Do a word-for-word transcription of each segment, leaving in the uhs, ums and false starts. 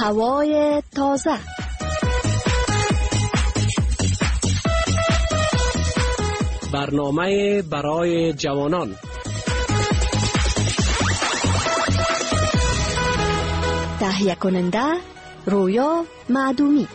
هوای تازه. برنامه برای جوانان. تهیه کننده رویا معدومی.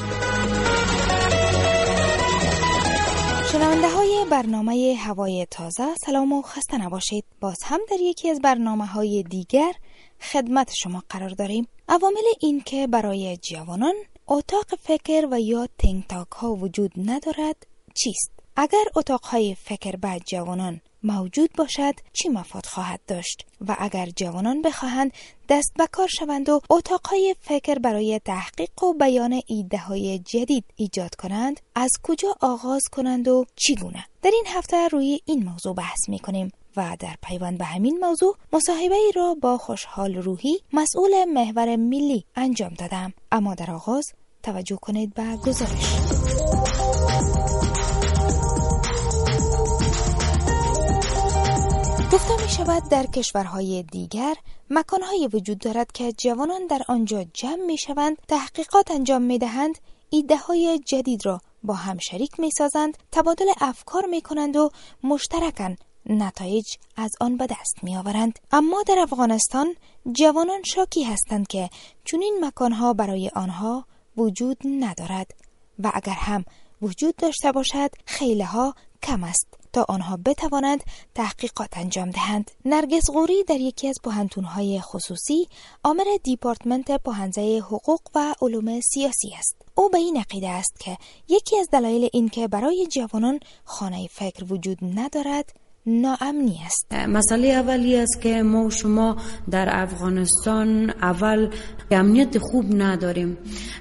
شنونده های برنامه هوای تازه، سلام و خسته نباشید. باز هم در یکی از برنامه های دیگر خدمت شما قرار داریم. عوامل این که برای جوانان اتاق فکر و یا تینک تاک ها وجود ندارد چیست؟ اگر اتاق های فکر به جوانان موجود باشد چی مفاد خواهد داشت؟ و اگر جوانان بخواهند دست به کار شوند و اتاقهای فکر برای تحقیق و بیان ایده های جدید ایجاد کنند، از کجا آغاز کنند و چگونه؟ در این هفته روی این موضوع بحث می کنیم و در پیوند به همین موضوع مصاحبه ای را با خوشحال روحی، مسئول محور ملی انجام دادم. اما در آغاز توجه کنید به گزارش. گفته می شود در کشورهای دیگر مکانهایی وجود دارد که جوانان در آنجا جمع می شوند، تحقیقات انجام می دهند، ایده های جدید را با هم شریک می سازند، تبادل افکار می کنند و مشترکاً نتایج از آن به دست می آورند. اما در افغانستان جوانان شاکی هستند که چنین مکانها برای آنها وجود ندارد و اگر هم وجود داشته باشد خیلی ها کم است تا آنها بتوانند تحقیقات انجام دهند. نرگس غوری در یکی از پوهنتون‌های خصوصی آمر دیپارتمنت پوهنځی حقوق و علوم سیاسی است. او به این عقیده است که یکی از دلایل این که برای جوانان خانه فکر وجود ندارد ناامنی است. مسئله اولی است که ما و شما در افغانستان اول امنیت خوب نداریم.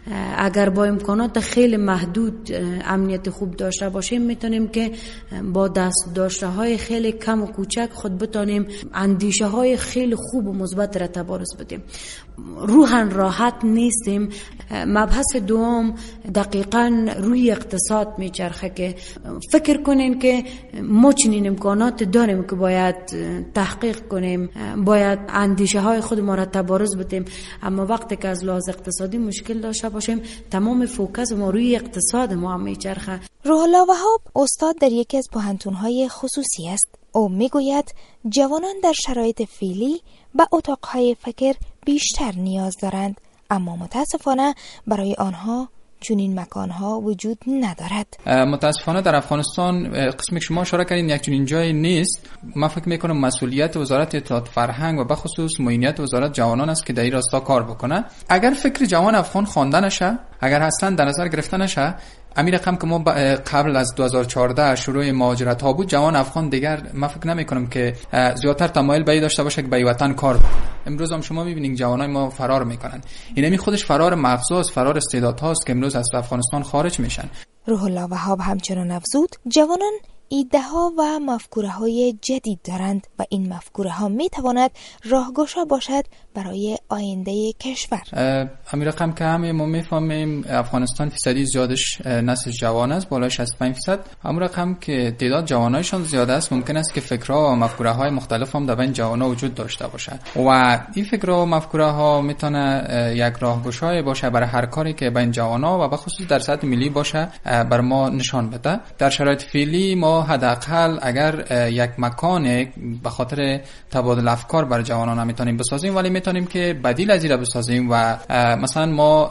اگر با امکانات خیلی محدود امنیت خوب داشته باشیم میتونیم که با دست داشته های خیلی کم و کوچک خود بتانیم اندیشه های خیلی خوب و مثبت را تبارز بدیم. روحاً راحت نیستیم. مبحث دوم دقیقاً روی اقتصاد میچرخه که فکر کنین که ما چنین امکانات داریم که باید تحقیق کنیم، باید اندیشه های خود ما را تبارز بدیم، اما وقتی که از لحاظ اقتصادی مشکل داشته باشیم تمام فوکس ما روی اقتصاد ما هم میچرخه. روح الله وهاب استاد در یکی از پوهنتون‌های خصوصی است. او میگوید جوانان در شرایط فعلی به اتاقهای فکر بیشتر نیاز دارند، اما متاسفانه برای آنها چنین مکانها وجود ندارد. متاسفانه در افغانستان قسمی که شما اشاره کردین یک چنین جایی نیست. من فکر میکنم مسئولیت وزارت اطلاعات فرهنگ و به خصوص معینیت وزارت جوانان است که در این راستا کار بکنه. اگر فکر جوان افغان خوانده نشه، اگر اصلا در نظر گرفته نشه، امیر رقم که ما قبل از دو هزار و چهارده شروع مهاجرت ها بود، جوان افغان دیگر من فکر نمی کنم که زیادتر تمایل به این داشته باشه که به وطن کار بکنه. امروز هم شما میبینید جوانای ما فرار میکنن. این می خودش فرار مغزاست، فرار استعدادهاست که امروز از افغانستان خارج میشن. روح الله وهاب همچنان افزود جوانان ایده ها و مفکوره های جدید دارند و این مفکوره ها می تواند راهگشا باشد برای آینده کشور. همین رقم که همه ما میفهمیم افغانستان فیصدی زیادش نسل جوان است، بالای شصت و پنج درصد. همین رقم که تعداد جوانایشان زیاد است، ممکن است که فکرها و مفکوره های مختلف هم در بین جوانا وجود داشته باشد و این فکرها و مفکوره ها میتونه یک راهگشای باشه برای هر کاری که بین جوانا و به خصوص در سطح ملی باشه بر ما نشان بده. در شرایط فعلی ما حداقل اگر یک مکان به خاطر تبادل افکار برای جوانان نمیتونیم بسازیم، ولی میتونیم که بدیل از این بسازیم و مثلا ما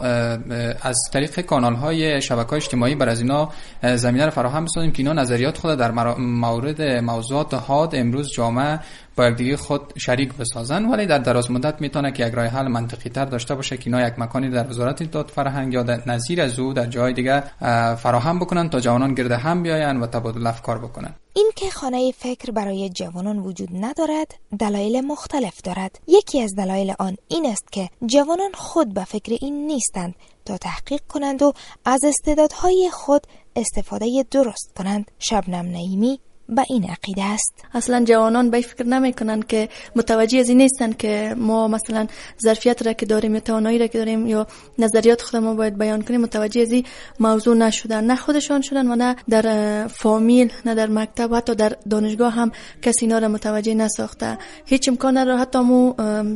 از طریق کانال های شبکه‌های اجتماعی بر از اینا زمینه رو فراهم بسازیم که اینا نظریات خود در مورد موضوعات حاد امروز جامعه با یکدیگه خود شریک بسازن، ولی در دراز مدت میتونه که یک راه حل منطقی تر داشته باشه که اینا یک مکانی در وزارت اطلاعات فرهنگ یا در نظیر از او در جای دیگه فراهم بکنن تا جوانان گرد هم بیاین و تبادل افکار بکنن. این که خانه فکر برای جوانان وجود ندارد دلایل مختلف دارد. یکی از دلایل آن این است که جوانان خود به فکر این نیستند تا تحقیق کنند و از استعدادهای خود استفاده درست کنند. شبنم نعیمی به این عقیده است. اصلا جوانان به فکر نمیکنن که متوجه از این نیستن که ما مثلا ظرفیت را که داریم یا توانایی را که داریم یا نظریات خود ما باید بیان کنیم متوجه از این موضوع نشدن، نه خودشان شدن و نه در فامیل، نه در مکتب، حتی در دانشگاه هم کسی اینا را متوجه نساخته. هیچ امکان نداره حتی مو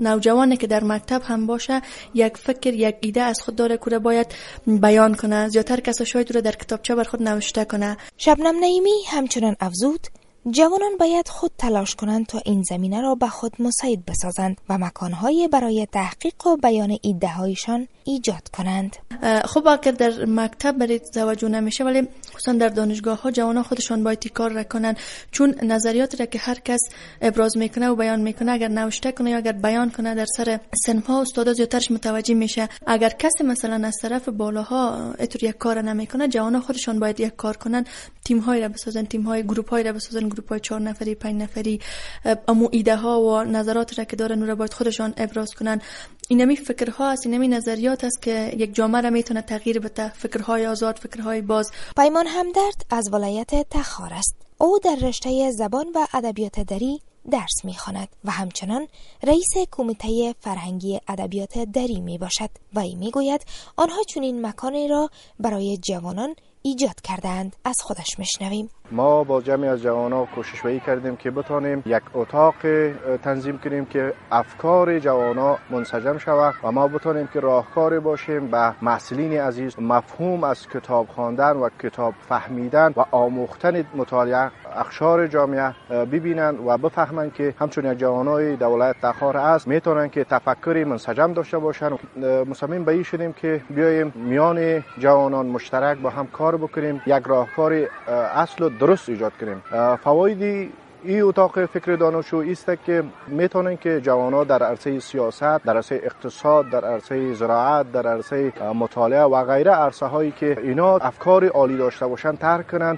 نوجوانی که در مکتب هم باشه یک فکر یک ایده از خود داره که باید بیان کنه، زیاتر کسا شاید رو در کتابچه بر خود نوشته کنه. شبنم نعیمی همچنان افزود جوانان باید خود تلاش کنند تا این زمینه را به خود مساعد بسازند و مکانهای برای تحقیق و بیان ایده‌هایشان ایجاد کنند. خب اگر در مکتب برای توجه نمیشه، ولی خصوصا در دانشگاه ها جوانان خودشان باید کار را کنن، چون نظریاتی را که هر کس ابراز میکنه و بیان میکنه اگر نوشته کنه یا اگر بیان کنه در سر صنف ها استادا زیاترش متوجه میشه. اگر کسی مثلا از طرف بالاها اینطور یک کار نمیکنه، جوانان خودشان باید یک کار کنن، تیم های را بسازن، تیم های گروپ های را بسازن، گروپ های چهار نفری پنج نفری، امو ایده ها و نظرات را که دارن رو باید خودشان ابراز کنن. اینمی فکرها است، اینمی نظریات است که یک جامعه را میتونه تغییر بده، فکرهای آزاد، فکرهای باز. پیمان همدرد از ولایت تخار است. او در رشته زبان و ادبیات دری درس میخواند و همچنان رئیس کمیته فرهنگی ادبیات دری میباشد و ای میگوید آنها چنین مکانی را برای جوانان ایجاد کردند. از خودش میشنویم. ما با جمعی از جوانان کوشش وی کردیم که بتانیم یک اتاق تنظیم کنیم که افکار جوانان منسجم شود و ما بتانیم که راهکار باشیم به محصلین عزیز مفهوم از کتاب خواندن و کتاب فهمیدن و آموختن مطالعه اقشار جامعه ببینند و بفهمند که همچون جوانای دولت تخار است میتونن که تفکری منسجم داشته باشند. مصمم به این شدیم که بیایم میان جوانان مشترک با هم کار بکنیم، یک راهکار اصل و درست ایجاد کنیم. فوایدی این اتاق فکر دانشجو است که میتونن که جوانان در عرصه سیاست، در عرصه اقتصاد، در عرصه زراعت، در عرصه مطالعه و غیره عرصه هایی که اینا افکار عالی داشته باشن ترک کنن